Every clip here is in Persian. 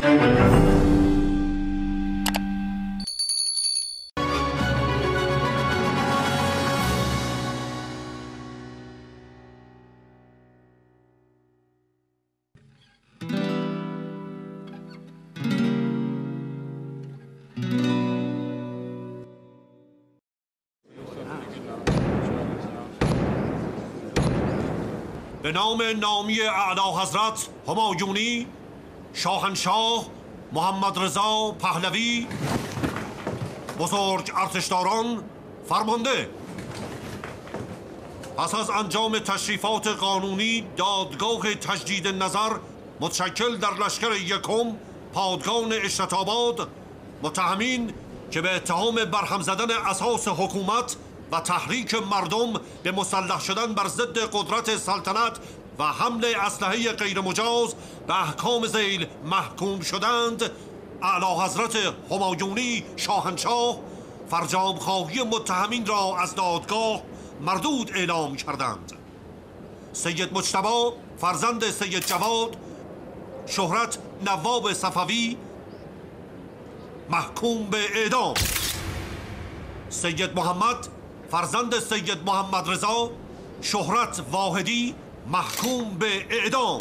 به نام نامی اعلی حضرت همایونی شاهنشاه محمد رضا پهلوی بزرگ ارتشداران فرمانده. پس از انجام تشریفات قانونی دادگاه تجدید نظر متشکل در لشکر یکم پادگان اشرت‌آباد متهمین که به اتهام برهم زدن اساس حکومت و تحریک مردم به مسلح شدن بر ضد قدرت سلطنت و حمل اسلحه غیر مجاز به احکام ذیل محکوم شدند، اعلی حضرت همایونی شاهنشاه فرجام خواهی متهمین را از دادگاه مردود اعلام کردند. سید مجتبی فرزند سید جواد شهرت نواب صفوی محکوم به اعدام. سید محمد فرزند سید محمد رضا شهرت واحدی محکوم به اعدام.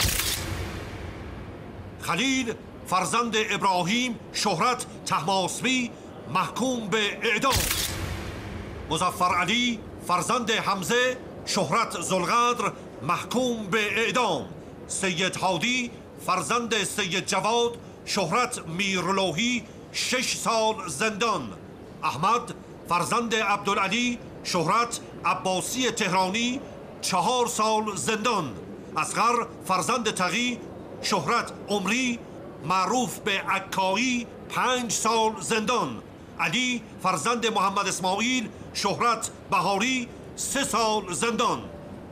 خلیل فرزند ابراهیم شهرت طهماسبی محکوم به اعدام. مظفر علی فرزند حمزه شهرت ذوالقدر محکوم به اعدام. سید هادی فرزند سید جواد شهرت میرلوحی 6 سال زندان. احمد فرزند عبدالعلی شهرت عباسی تهرانی 4 سال زندان. اصغر فرزند تقی شهرت عمری معروف به عکایی 5 سال زندان. علی فرزند محمد اسماعیل شهرت بهاری 3 سال زندان.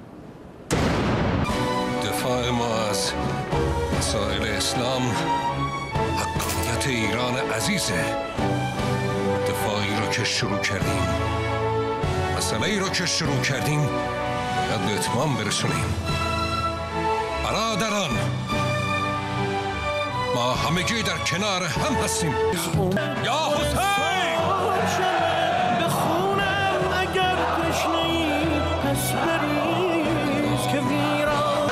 دفاع ما از مسائل اسلام حقانیت ایران عزیزه. دفاعی رو که شروع کردیم، مسئله ای رو که شروع کردیم باید به اتمام برسونیم. برادران، ما همگی در کنار هم هستیم. یا حسین! بخونم اگر تشنه‌ای پس بریز که ویران.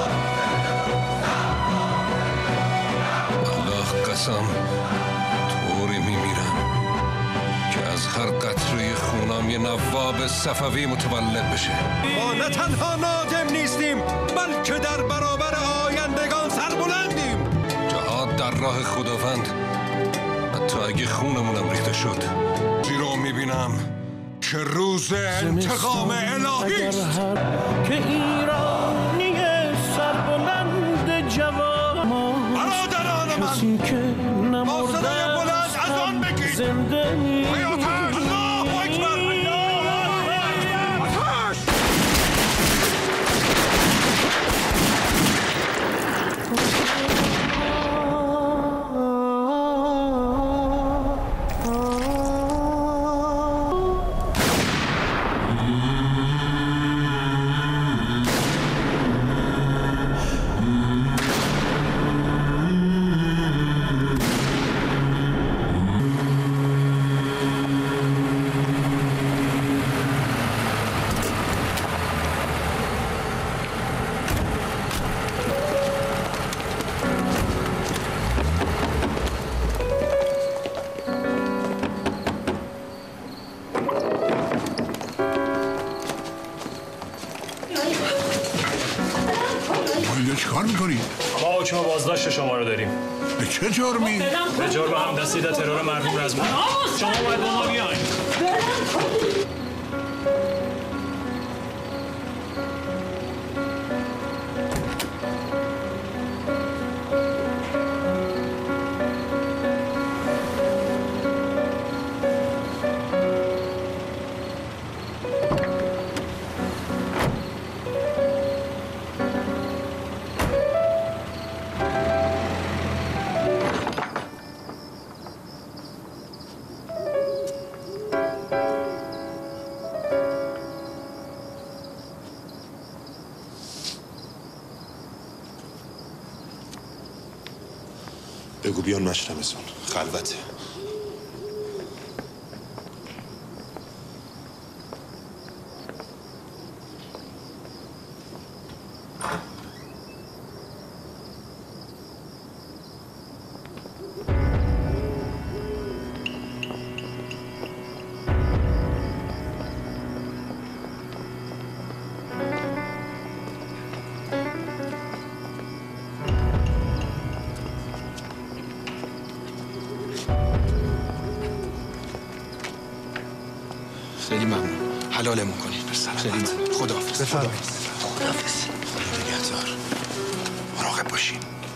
الله قسم طوری میمیرم که از هر قطره خونم یه نواب صفوی متولد بشه. ما نه تنها نادم نیستیم بلکه در برابر آیندگان سربلندیم. جهاد در راه خداوند حتی اگه خونمونم ریخته شد. زیرا میبینم که روز انتقام الهی است. که ایرانی سربلند جوان برادران من، کسی که با صدای نمرده بلند از آن بگید زنده الله اکبر. چیکار میکنی؟ ما حکم بازداشت شما رو داریم. به چه جرمی؟ به جرم همدستی در ترور مرحوم رزمی. شما باید با ما بیاین. بگو بیان مشرمزون خلوته. خیلی ممنون. حلالمون کنین. خیلی ممنون. خداحافظ. خداحافظ. نگهدار. مراقب باشین.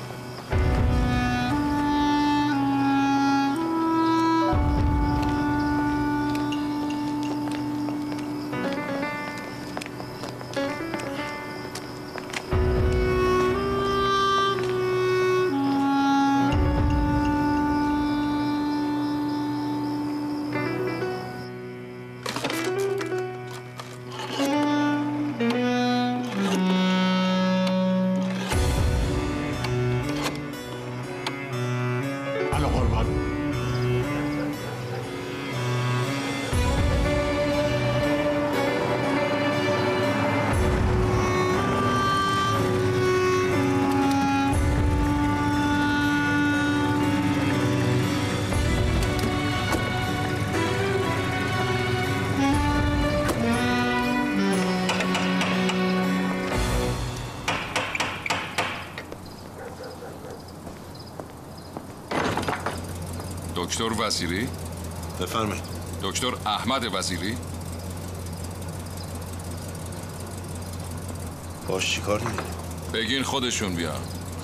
دکتر وزیری؟ بفرمایید. دکتر احمد وزیری؟ باش چیکار داری؟ بگین خودشون بیان.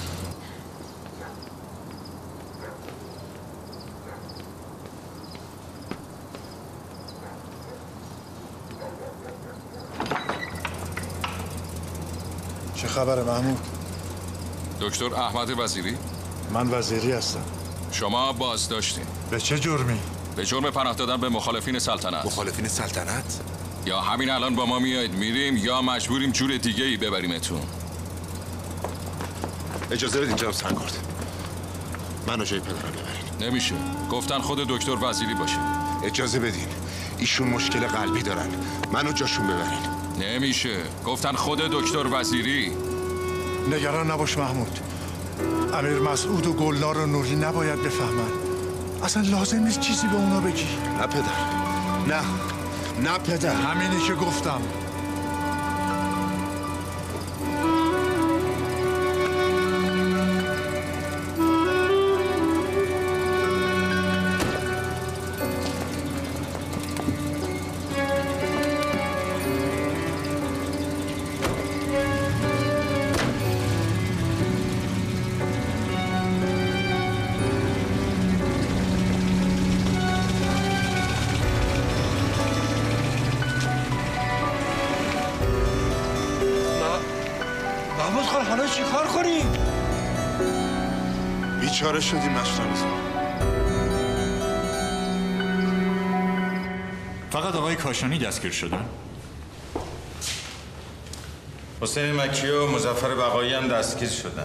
چه خبره محمود؟ دکتر احمد وزیری؟ من وزیری هستم. شما بازداشتین. به چه جرمی؟ به جرم پناه دادن به مخالفین سلطنت. مخالفین سلطنت؟ یا همین الان با ما میایید میریم یا مجبوریم جور دیگه ای ببریمتون. اجازه بدین جناب سنگارد. منو جای پدرم ببرین. نمیشه. گفتن خود دکتر وزیری باشه. اجازه بدین. ایشون مشکل قلبی دارن. منو جاشون ببرین. نمیشه. گفتن خود دکتر وزیری. نگران نباش محمود. امیر مسعود و گلنار و نوری نباید بفهمن. اصلا لازم نیست چیزی به اونا بگی. نه پدر. نه پدر. همینی که گفتم. محمود خان حالا چی کار کنیم؟ بیچاره شدیم مشرمزون. فقط آقای کاشانی دستگیر شدن؟ حسین مکی و مظفر بقایی هم دستگیر شدن.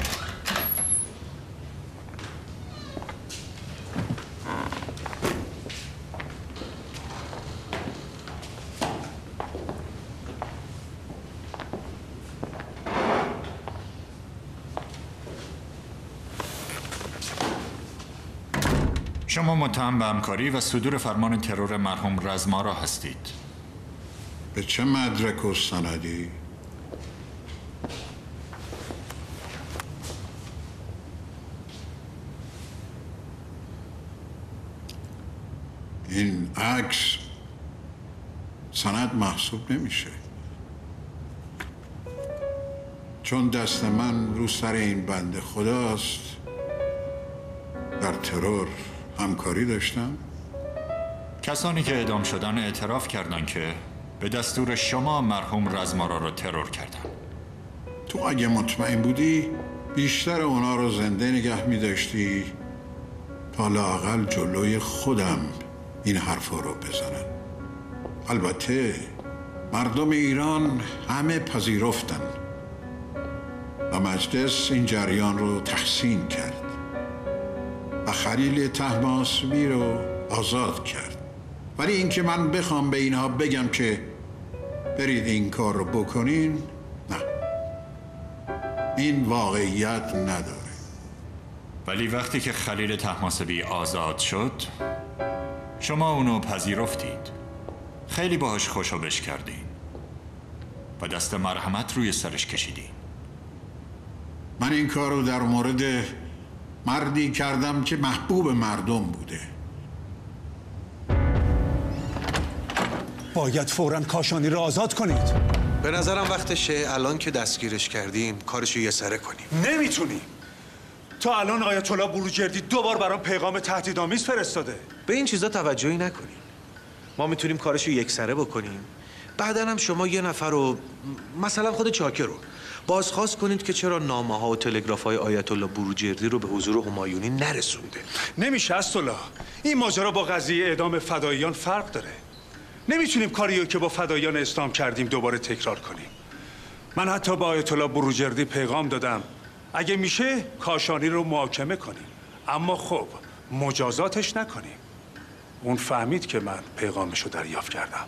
شما متهم به همکاری و صدور فرمان ترور مرحوم رزمارا هستید. به چه مدرک و سندی؟ این عکس سند محسوب نمیشه، چون دست من رو سر این بنده خداست. در ترور همکاری داشتم. کسانی که اعدام شدن اعتراف کردند که به دستور شما مرحوم رزمارا را ترور کردند. تو اگه مطمئن بودی بیشتر اونا رو زنده نگه می داشتی تا لااقل جلوی خودم این حرفا رو بزنن. البته مردم ایران همه پذیرفتن و مجلس این جریان رو تحسین کرد. خلیل طهماسبی رو آزاد کرد. ولی اینکه من بخوام به اینها بگم که برید این کار رو بکنین، نه، این واقعیت نداره. ولی وقتی که خلیل طهماسبی آزاد شد شما اونو پذیرفتید، خیلی باهاش خوشو-بش کردین و دست مرحمت روی سرش کشیدین. من این کار رو در مورد مردی کردم که محبوب مردم بوده. باید فوراً کاشانی رو آزاد کنید. به نظرم وقتشه الان که دستگیرش کردیم کارشو یه سره کنیم. نمیتونیم. تا الان آیت الله بروجردی 2 بار برام پیغام تهدیدآمیز فرستاده. به این چیزا توجهی نکنیم. ما میتونیم کارشو یک سره بکنیم. بعدن هم شما یه نفر رو، مثلا خود چاکر رو بازخواست کنید که چرا نامه ها و تلگراف های آیت الله بروجردی رو به حضور همایونی نرسونده. نمیشه اسدالله. این ماجرا با قضیه اعدام فداییان فرق داره. نمیتونیم کاریو که با فداییان اسلام کردیم دوباره تکرار کنیم. من حتی با آیت الله بروجردی پیغام دادم اگه میشه کاشانی رو محاکمه کنیم، اما خب مجازاتش نکنیم. اون فهمید که من پیغامشو دریافت کردم.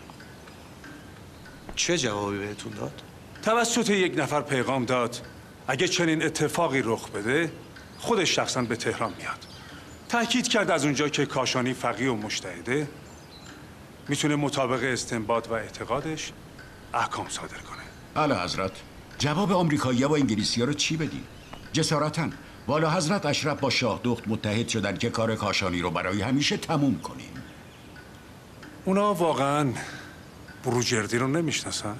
چه جوابی بهتون داد؟ توسط یک نفر پیغام داد اگه چنین اتفاقی رخ بده خودش شخصا به تهران میاد. تأکید کرد از اونجا که کاشانی فقیه و مجتهده میتونه مطابق استنباط و اعتقادش احکام صادر کنه. اعلی حضرت، جواب آمریکایی‌ها و انگلیسی‌ها رو چی بدیم؟ جسارتاً والا حضرت اشرف با شاه دخت متحد شدن که کار کاشانی رو برای همیشه تموم کنیم. اونا واقعاً بروجردی رو نمیشناسن؟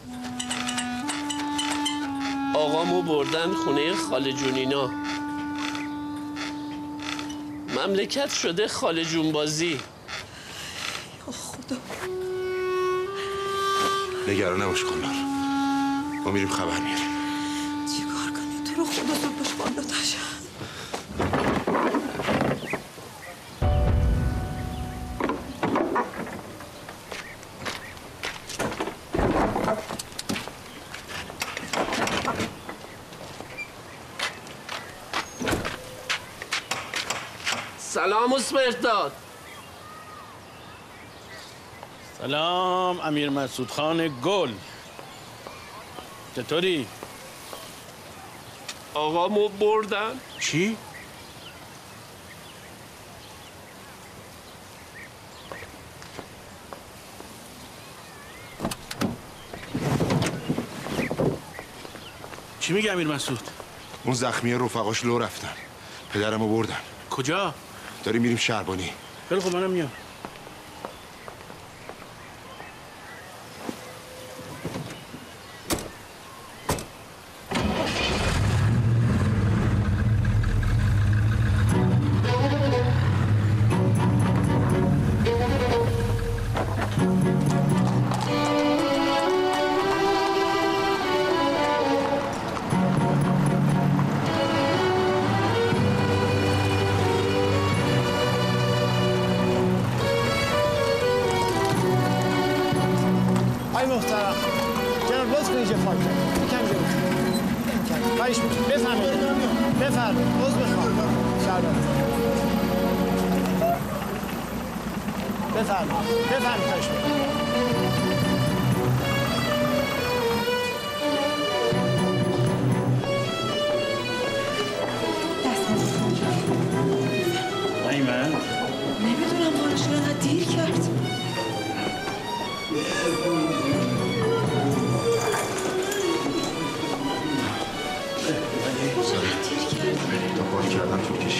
آقامو بردن خونه خاله جونینا. مملکت شده خاله جون بازی. خدا نگران نباش گلنار، ما میریم خبر میاریم. چیکار کنی؟ تو رو خدا زود باش بالاتش. سلام اسمرداد. سلام امیر مسعود خان گل. چطوری؟ آقامو بردن. چی؟ چی میگه امیر مسعود؟ اون زخمی رفقاش لو رفتن، پدرمو بردن. کجا؟ داریم میریم شهربانی. خیلی خب منم میام. نمیدونم حالش رو دیر کرد. کاری کردم طول کشید.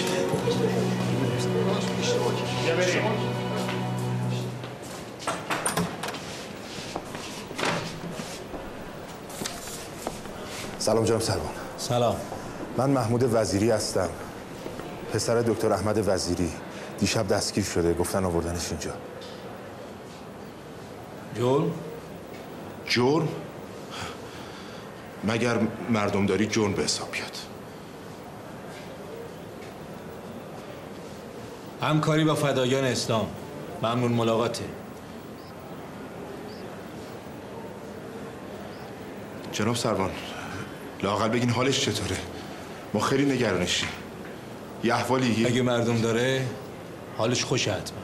سلام جناب سروان. سلام. من محمود وزیری هستم، پسر دکتر احمد وزیری. دیشب دستگیر شده، گفتن آوردنش اینجا. جرم؟ جرم؟ مگر مردم داری جرم به حساب بیاد؟ همکاری با فدایان اسلام. ممنون ملاقاته. جناب سروان، لااقل بگین حالش چطوره؟ ما خیلی نگرانشیم. یه احوالی؟ اگه مردم داره حالش خوشه حتما.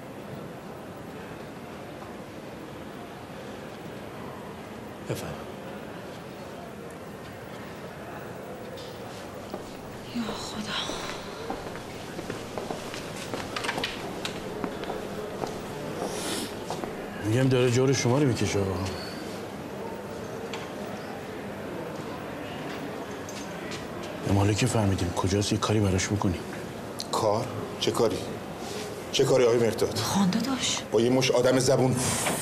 بفهم. یا خدا. میگم داره جور شما رو میکشه. مالک فهمیدیم کجاست، یه کاری براش بکنیم. کار؟ چه کاری؟ چه کاری آقای مرداد؟ خانده داشت با یه مش آدم زبون.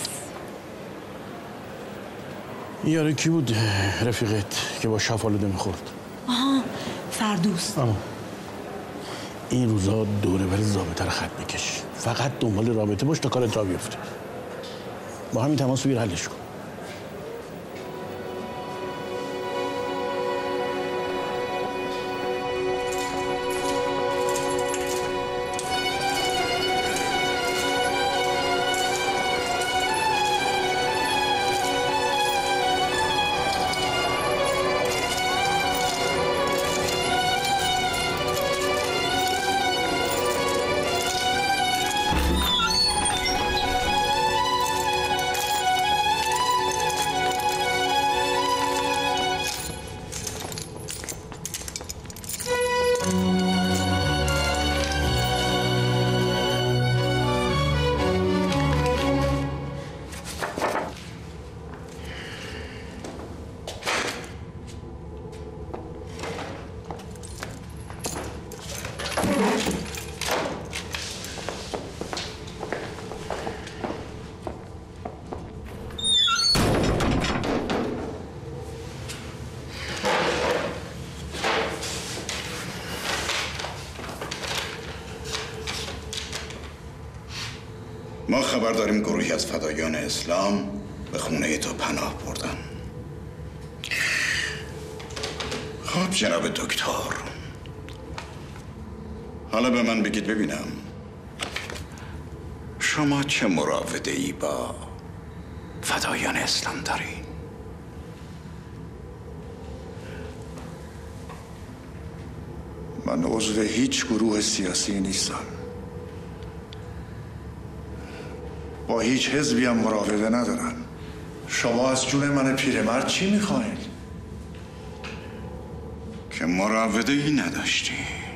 این یاره کی بود رفیقت که با شفالوده میخورد؟ آها فردوس. این روزا دوره ولی ضابطه رو خط بکش، فقط دنبال رابطه باش تا کارت را بیفته. با همین تماس بگیر حلش کن. ما خبر داریم گروهی از فدایان اسلام به خونه تو پناه بردن. خب جناب دکتر، حالا به من بگید ببینم شما چه مراوده ای با فدایان اسلام دارین؟ من عضو هیچ گروه سیاسی نیستم. با هیچ حزبی هم مراوده ندارم. شما از جون من پیرمرد چی میخواین؟ که مراوده ای نداشتی.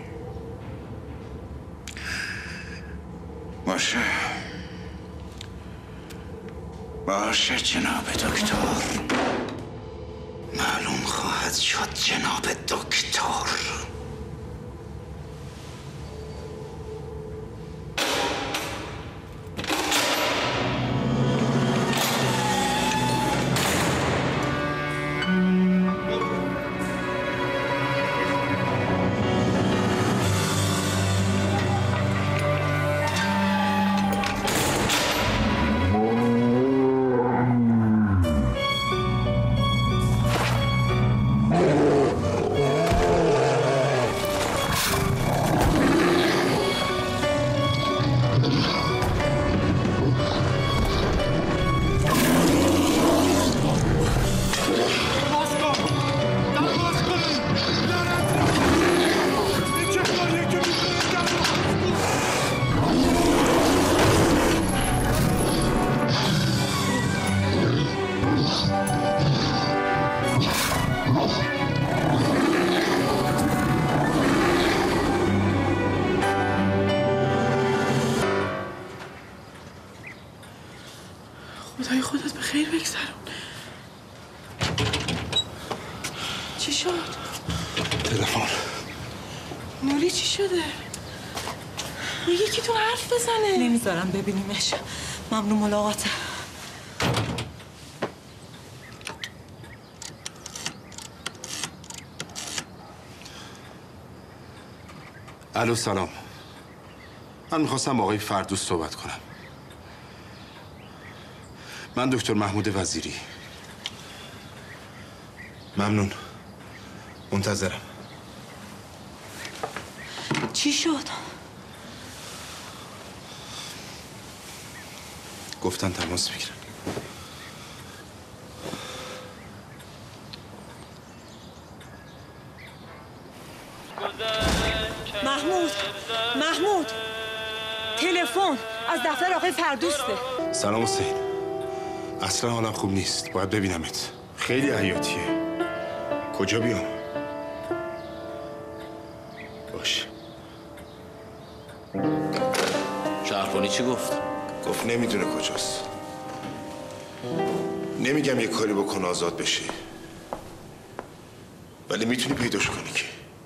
باشه جناب دکتر، معلوم خواهد شد جناب دکتر. خدای خودت به خیر بگذرون. چی شد؟ تلفن. نوری چی شده؟ یکیتون حرف بزنه. نمیذارم ببینیمش. ممنون ملاقاته. الو سلام. من میخواستم با آقای فردوس صحبت کنم. من دکتر محمود وزیری. ممنون. منتظرم. چی شد؟ گفتن تماس بگیرن. گذشت محمود تلفن از دفتر آقای فردوسته. سلام حسین. اصلا حالم خوب نیست، باید ببینمت. خیلی حیاتیه. کجا بیام؟ باش. شهربانی چی گفت؟ گفت نمیدونه کجاست. نمیگم یه کاری بکن آزاد بشی، ولی میتونی پیداش کنی که.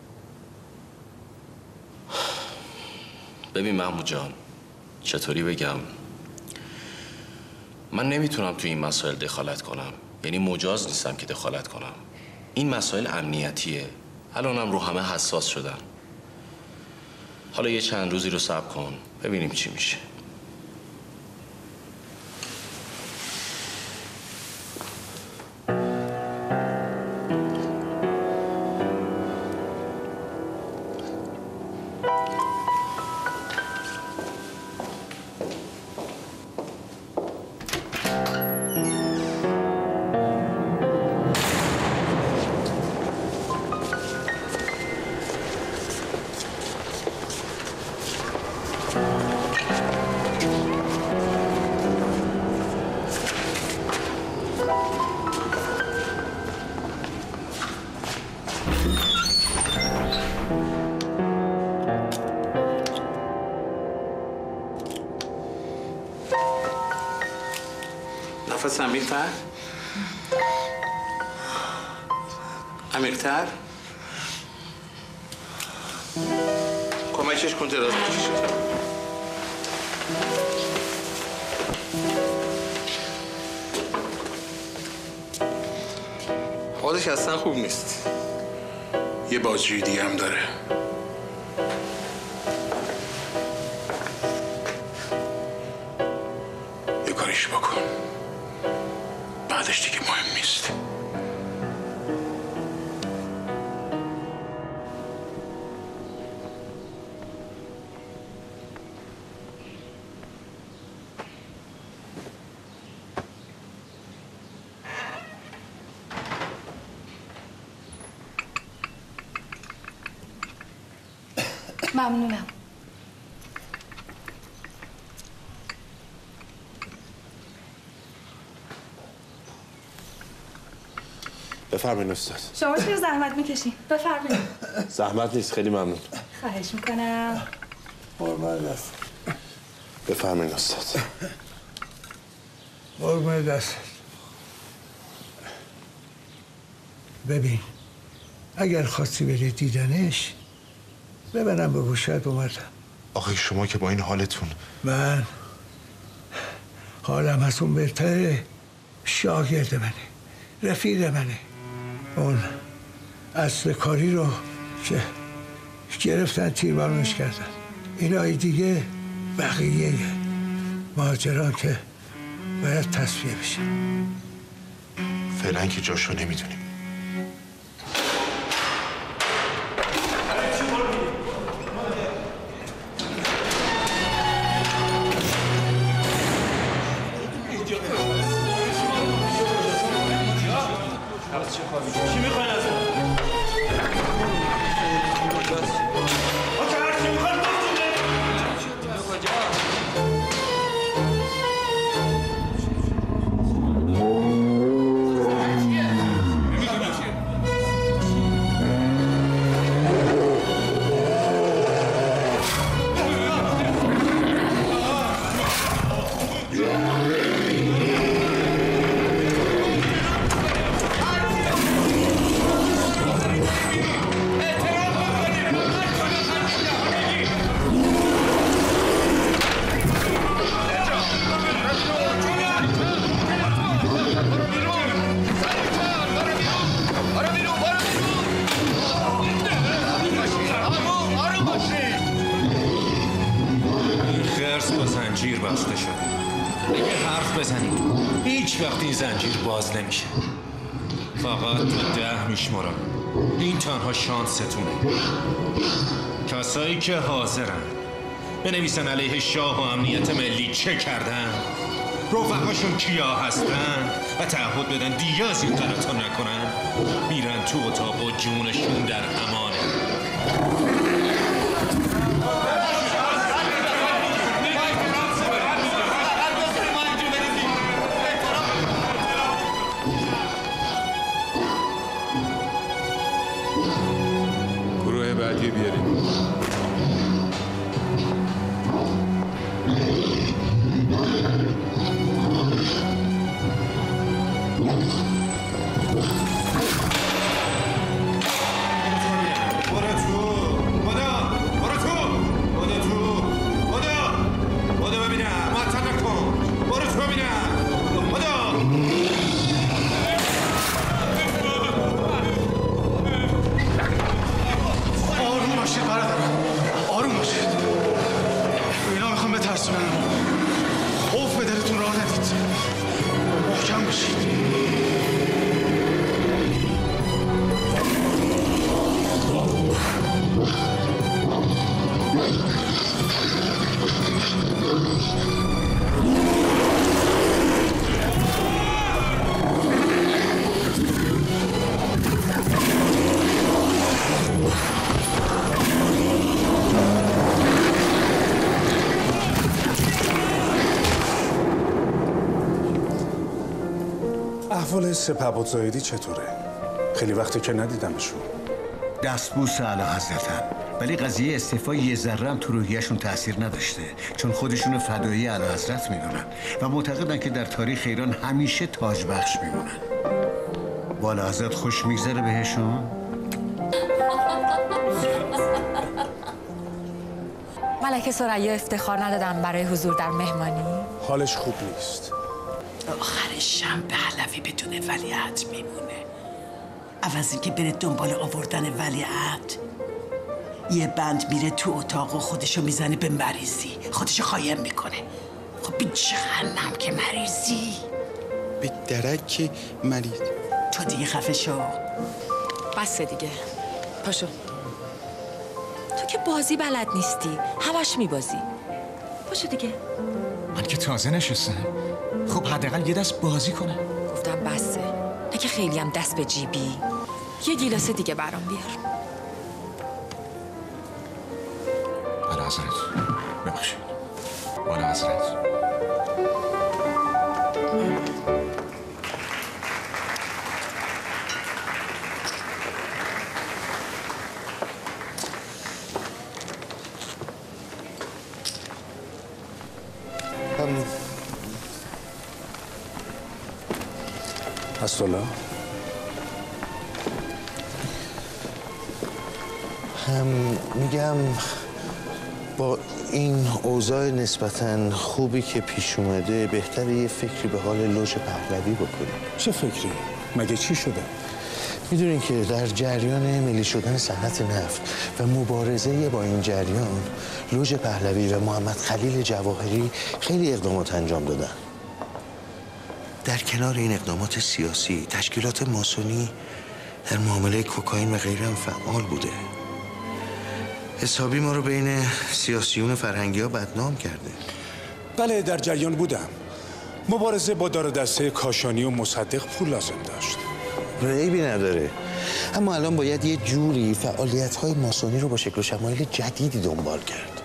ببین محمود جان، چطوری بگم، من نمیتونم تو این مسائل دخالت کنم، یعنی مجاز نیستم که دخالت کنم. این مسائل امنیتیه، الانم رو همه حساس شدن. حالا یه چند روزی رو صبر کن ببینیم چی میشه. نفس عمیق‌تر. عمیق‌تر. کمکش کن دراز بکشه. حالش اصلا خوب نیست. یه بازجویی دیگه هم داره. یه کاریش بکن. بعدش دیگه مهم نیست. ممنونم. بفرمایید استاد. شما چرا زحمت میکشین؟ بفرمایید. زحمت نیست، خیلی ممنون. خواهش میکنم. قربان دست. بفرمایید استاد. قربان دست. ببین اگر خواستی بری دیدنش ببرم به گوشت اومدم. آخه شما که با این حالتون. من حالم از اون بهتره. شاگرد منه، رفیق منه. اون اصل کاری رو که گرفتن تیربارونش کردن. اینای دیگه بقیه مهاجران که باید تصفیه بشه. فعلا که جاشو نمیدونیم. چی میخواین از من؟ بسته شده. اگه حرف بزنید هیچ وقت این زنجیر باز نمیشه. فقط تا 10 میشمارم. این تنها شانستونه. کسایی که حاضرن بنویسن علیه شاه و امنیت ملی چه کردن، رفقاشون کیا هستن و تعهد بدن دیگه از این غلطا نکنن، میرن تو اتاق و جونشون در امانه. بعدی بیاریم. احوال سپهبد زاهدی چطوره؟ خیلی وقته که ندیدمشون. دستبوس اعلیحضرتن، ولی قضیه استعفا یه ذره هم تو روحیه‌شون تاثیر نداشته، چون خودشون فدایی اعلیحضرت میدونن و معتقدن که در تاریخ ایران همیشه تاج بخش میمونن. والا حضرت خوش میگذره بهشون؟ ملکه ثریا افتخار ندادن برای حضور در مهمانی؟ حالش خوب نیست. آخرش هم پهلوی بدون ولیعهد میمونه. عوض اینکه بره دنبال آوردن ولیعهد، یه بند میره تو اتاق و خودشو میزنه به مریضی، خودشو قایم میکنه. خب بی جهنم که مریضی، به درک که مریض. تو دیگه خفه شو. بسه دیگه، پاشو. تو که بازی بلد نیستی، همش میبازی. پاشو دیگه. من که تازه نشستم. خب حداقل یه دست بازی کنم. گفتم بسه، نه که خیلی هم دست به جیبی. یه گیلاس دیگه برام بیار. والا حضرت ببخشید. والا حضرت هستولا میگم با این اوضاع نسبتاً خوبی که پیش اومده بهتره یه فکری به حال لوژ پهلوی بکنیم. چه فکری؟ مگه چی شده؟ میدونین که در جریان ملی شدن صنعت نفت و مبارزه با این جریان لوژ پهلوی و محمد خلیل جواهری خیلی اقدامات انجام دادن. در کنار این اقدامات سیاسی، تشکیلات ماسونی در معامله کوکائین و غیره هم فعال بوده. حسابی ما رو بین سیاسیون فرهنگی ها بدنام کرده. بله در جریان بودم. مبارزه با دار دسته کاشانی و مصدق پول لازم داشت. عیبی نداره، اما الان باید یه جوری فعالیت‌های ماسونی رو با شکل و شمایل جدیدی دنبال کرد.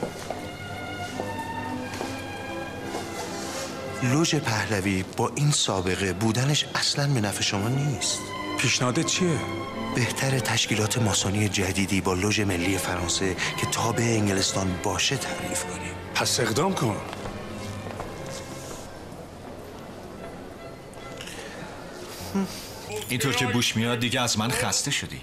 لوژ پهلوی با این سابقه بودنش اصلاً به نفع شما نیست. پیشنهادت چیه؟ بهتر تشکیلات ماسونی جدیدی با لوژ ملی فرانسه که تابع انگلستان باشه تعریف کنیم. پس اقدام کن. اینطور که بوش میاد دیگه از من خسته شدی.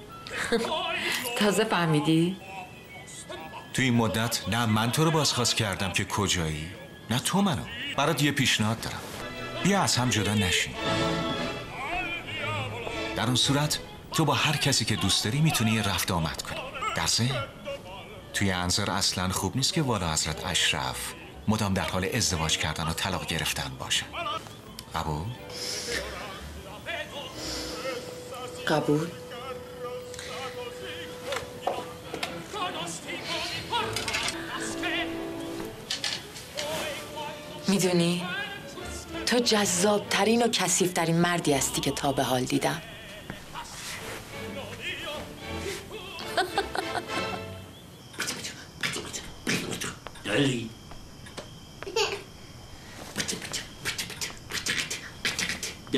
تازه فهمیدی؟ تو این مدت نه من تو رو بازخواست کردم که کجایی، نه تو منو. برات یه پیشنهاد دارم، بیا از هم جدا نشیم. در اون صورت تو با هر کسی که دوست داری میتونی رفت آمد کنی. در ضمن توی انظر اصلا خوب نیست که والا حضرت اشرف مدام در حال ازدواج کردن و طلاق گرفتن باشه. قبول؟ قبول. میدونی تو جذابترین و کثیف‌ترین مردی هستی که تا به حال دیدم. دلی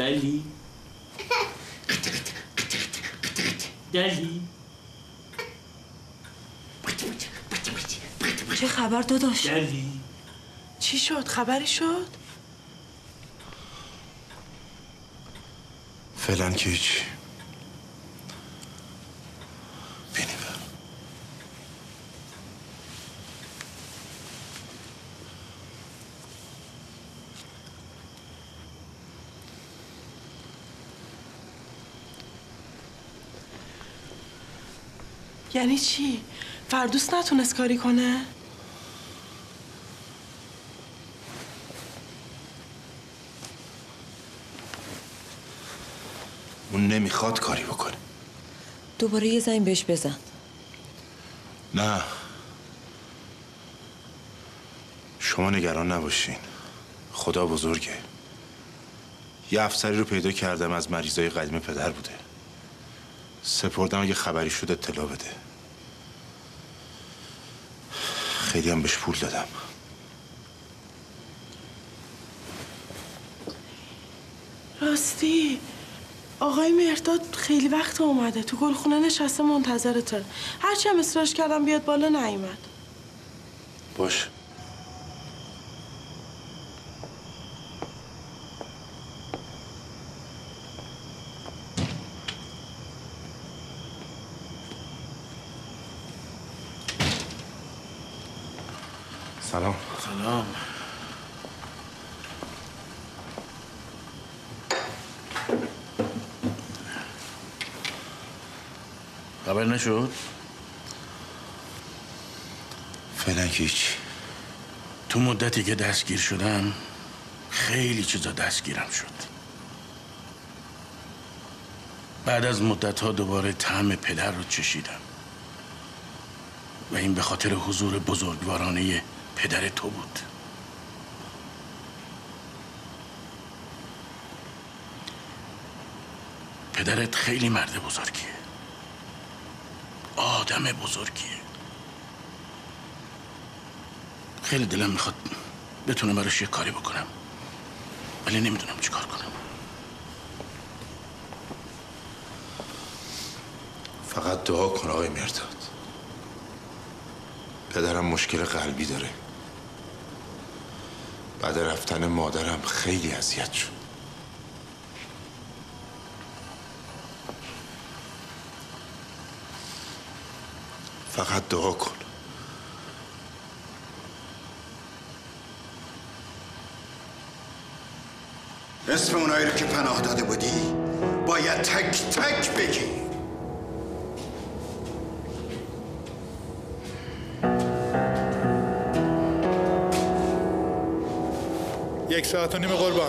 دلی دلی چه خبر داداش؟ گلی چی شد؟ خبری شد؟ فعلا که هیچی. یعنی چی؟ فردوس نتونست کاری کنه؟ اون نمیخواد کاری بکنه. دوباره یه زنگ بهش بزن. نه، شما نگران نباشین. خدا بزرگه. یه افسری رو پیدا کردم از مریضای قدیم پدر بوده. سپردم اگه خبری شد اطلاع بده. خیلی هم بهش پول دادم. راستی آقای مهرداد خیلی وقت اومده تو گلخونه نشسته منتظرته. هرچی هم اصرارش کردم بیاد بالا نیومد. باش. سلام. سلام. خبر نشد؟ فعلا که هیچی. تو مدتی که دستگیر شدم خیلی چیزا دستگیرم شد. بعد از مدت‌ها دوباره طعم پدر رو چشیدم و این به خاطر حضور بزرگوارانه پدر تو بود. پدرت خیلی مرد بزرگیه، آدم بزرگیه. خیلی دلم میخواد بتونم براش یه کاری بکنم، ولی نمیدونم چی کار کنم. فقط دعا کن آقای مرداد. پدرم مشکل قلبی داره. بعد رفتن مادرم خیلی اذیت شد. فقط دعا کن. اسم اونایی رو که پناه داده بودی باید تک تک بگی. یک ساعت و نیم قربان.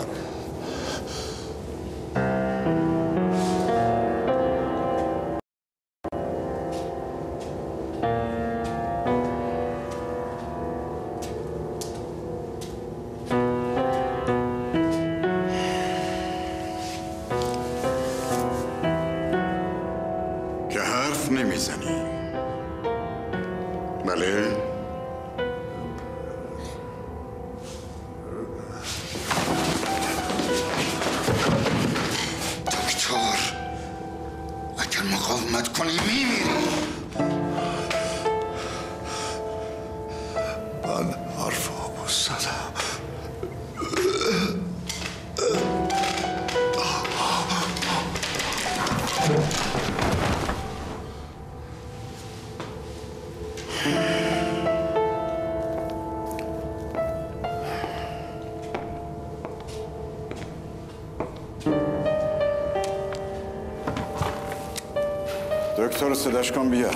که حرف نمیزنی؟ بله؟ مقاومت کنی میمیری. من حرف آبوز زدم. دکتر رو صداش کن بیاد.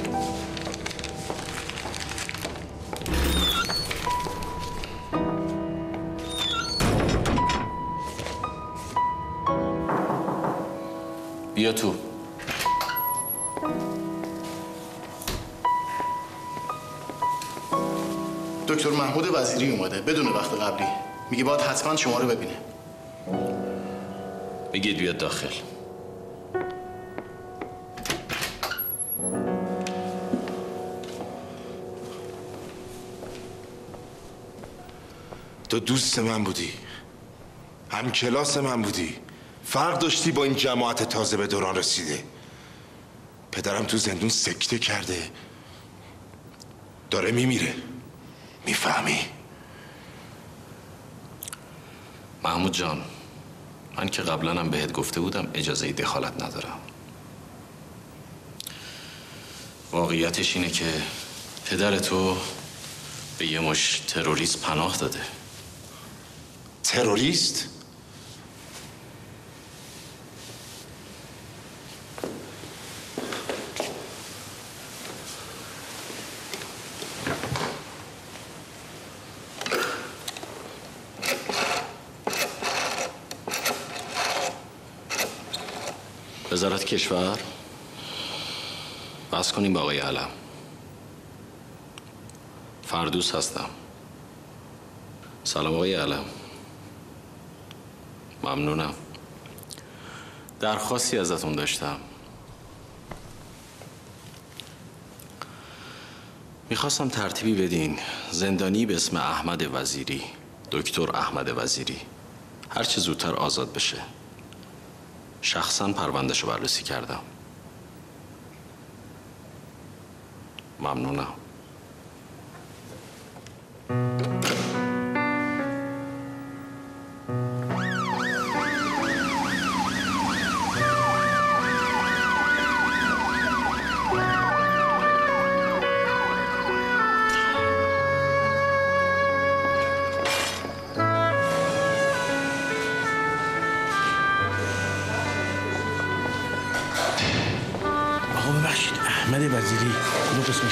بیا تو. دکتر محمود وزیری اومده بدون وقت قبلی. میگه باید حتما شما رو ببینه. بگید بیاد داخل. تو دوست من بودی، هم کلاس من بودی، فرق داشتی با این جماعت تازه به دوران رسیده. پدرم تو زندون سکته کرده، داره میمیره. میفهمی؟ محمود جان، من که قبلا هم بهت گفته بودم اجازه دخالت ندارم. واقعیتش اینه که پدر تو به یه مش تروریست پناه داده. تروریست؟ وزارت کشور بس کنیم با آقای علم. فردوس هستم. سلام آقای علم. ممنونم. درخواستی ازتون داشتم. میخواستم ترتیبی بدین زندانی به اسم احمد وزیری، دکتر احمد وزیری، هر چه زودتر آزاد بشه. شخصا پروندهشو بررسی کردم. ممنونم. احمد وزیری کدوم قسمت؟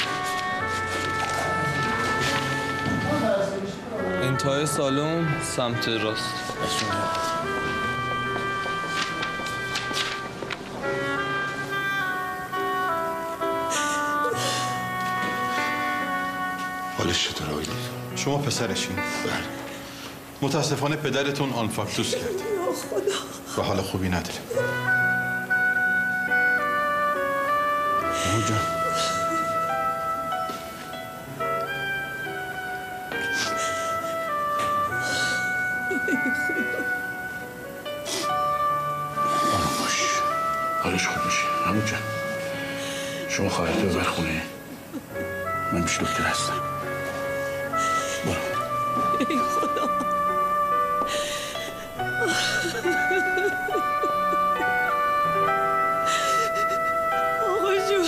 انتهای سالن سمت راست. حالش چطور آقای دکتر؟ شما پسرشین؟ بله. متاسفانه پدرتون آنفاکتوس کرد. یا خدا. و حال خوبی نداره. محمود جان. آروم باش. حالش خوب میشه. محمود جان. شما خواهرتو ببر خونه. من پیش دکتر هستم. برو. ای خدا. آقا جون.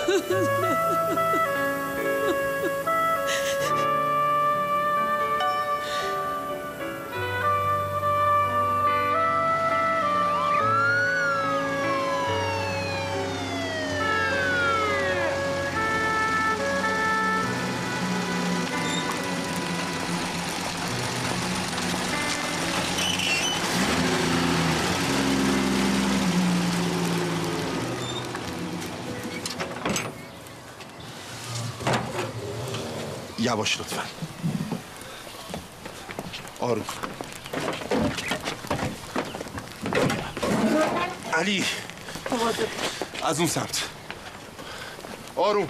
یواش لطفا. آروم. علی از اون سمت. آروم.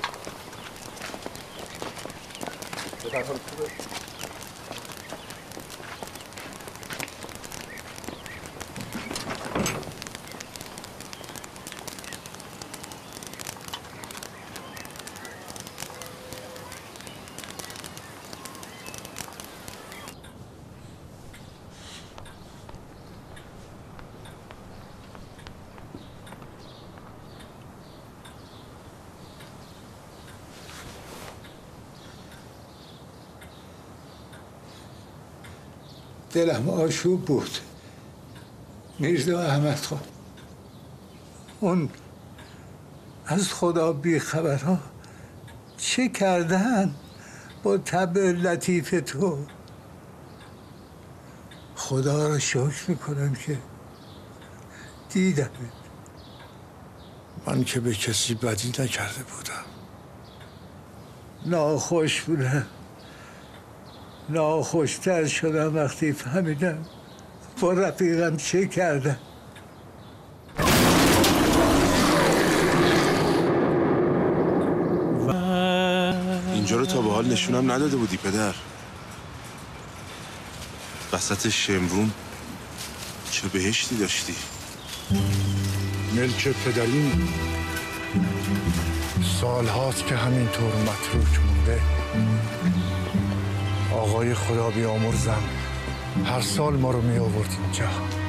دلم آشوب بود. میرزا احمد خان اون از خدا بیخبرها چه کردن با طبع لطیف تو. خدا را شکر میکنم که دیدمت. من که به کسی بدی نکرده بودم. ناخوش بودم. ناخوشتر شدم وقتی فهمیدم با رفیقم چه کردم. اینجا رو تا به حال نشونم نداده بودی پدر. وسط شمرون چه بهشتی داشتی. ملک پدریم سالهاست که همینطور متروک مونده. آقای خدا بیامرزم هر سال ما رو می آورد اینجا.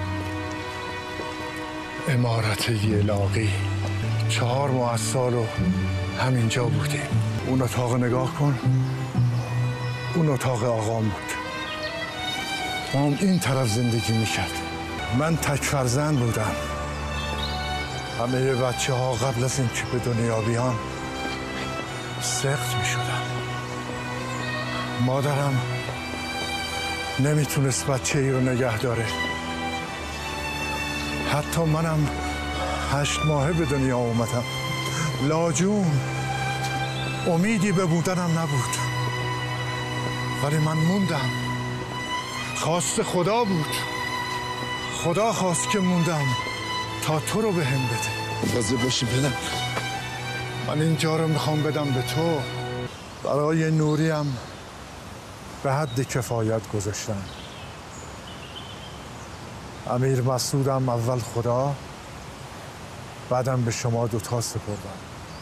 عمارت یلاقی 4 ماه از سال رو همینجا بودیم. اون اتاق نگاه کن، اون اتاق آقام بود. ما هم این طرف زندگی میکرد. من تک فرزند بودم. همه بچه ها قبل از اینکه به دنیا بیان سقط میشدن. مادرم نمیتونست بچه ای رو نگه داره. حتی منم 8 ماهه به دنیا اومدم. لاجون، امیدی به بودنم نبود، ولی من موندم. خواست خدا بود. خدا خواست که موندم تا تو رو بهم بده. راضی باشی پدر. من اینجا رو میخوام بدم به تو. برای نوریم به حد کفایت گذاشتم. امیر مسعودم اول خدا، بعدم به شما دوتا سپردم.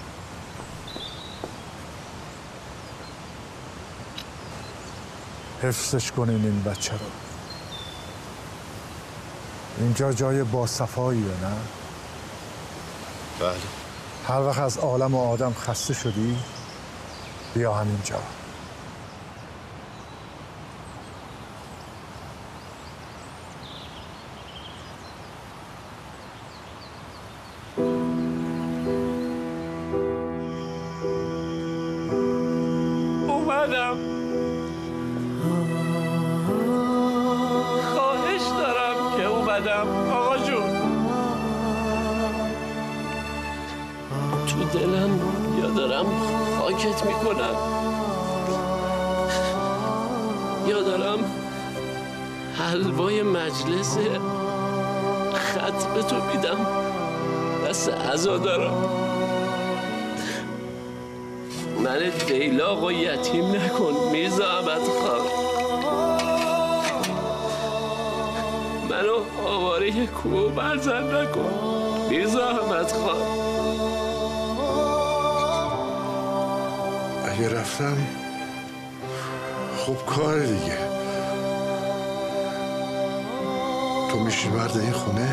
حفظش کنین این بچه رو. اینجا جای باصفاییه نه؟ بله. هر وقت از عالم و آدم خسته شدی بیا همینجا. اومدم. خواهش دارم که اومدم آقا جون. تو دلم یا دارم خاکت میکنم یا دارم حلوای مجلس خط به تو میدم. دست عزادارم. من دیلاق و یتیم نکن میرزا احمد خان. منو آواره کوه برزن نکن میرزا احمد خان. اگه رفتم خب کار دیگه. تو میشی مرد این خونه.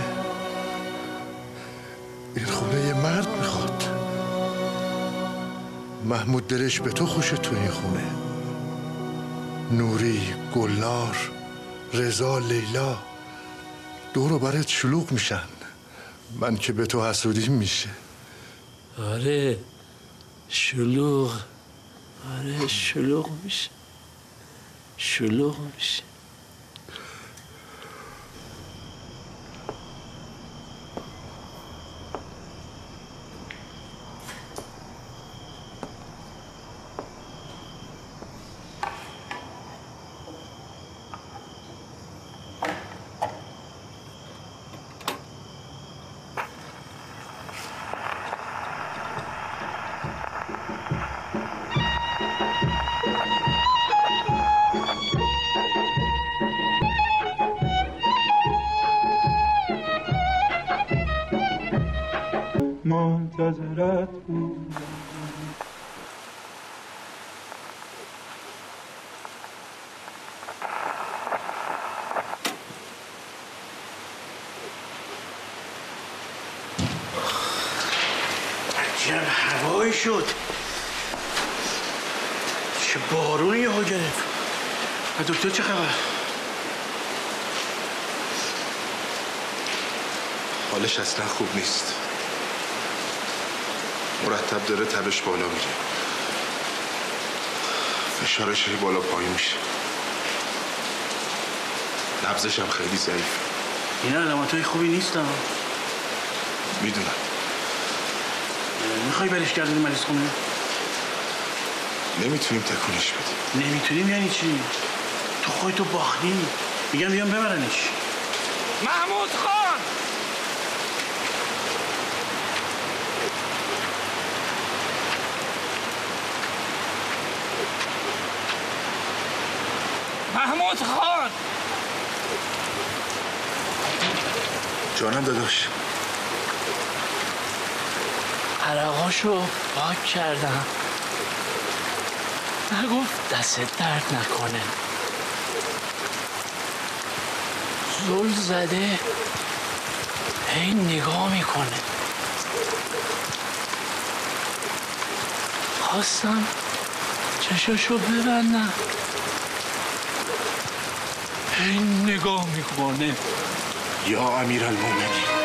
این خونه یه مرد میخواد. محمود دلش به تو خوشه تو این خونه. نوری، گلنار، رضا، لیلا دورو برات شلوغ میشن. من که به تو حسودیم میشه. آره شلوغ. آره شلوغ میشه. شلوغ میشه. منتظرت بود. عجب هوایی شد. چه بارونی یهو گرفت. و دکتر چه خبر؟ حالش اصلا خوب نیست. مرتب داره تبش بالا میره. فشارش بالا پایین میشه. نبضش هم خیلی ضعیف. این علامتای خوبی نیست. میدونم. میخوای برش گردونی مریض خونه؟ نمیتونیم تکونش بدیم. نمیتونیم یعنی چی؟ تو خودتو باختی. میگم بیام ببرنش. محمود خان! محمود خان! جانم داداش. عرقاشو پاک کردم. نگفت دست درد نکنه. زل زده هی نگاه میکنه. خواستم چشاشو ببندم هی نگاه میکنه. یا امیرالمومنین